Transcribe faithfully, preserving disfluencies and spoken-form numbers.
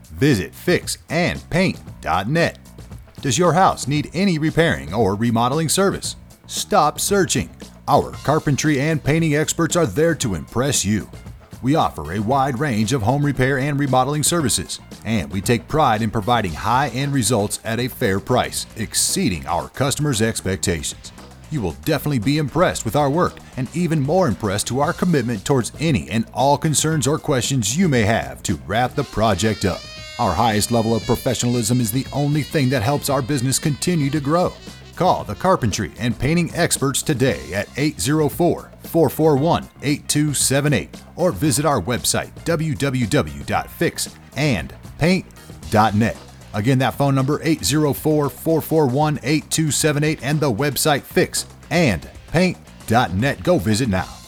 visit fix and paint dot net. Does your house need any repairing or remodeling service? Stop searching. Our carpentry and painting experts are there to impress you. We offer a wide range of home repair and remodeling services, and we take pride in providing high-end results at a fair price, exceeding our customers' expectations. You will definitely be impressed with our work and even more impressed to our commitment towards any and all concerns or questions you may have to wrap the project up. Our highest level of professionalism is the only thing that helps our business continue to grow. Call the Carpentry and Painting Experts today at eight zero four, four four one, eight two seven eight or visit our website w w w dot fix and paint dot net. Again, that phone number eight zero four, four four one, eight two seven eight and the website fix and paint dot net. Go visit now.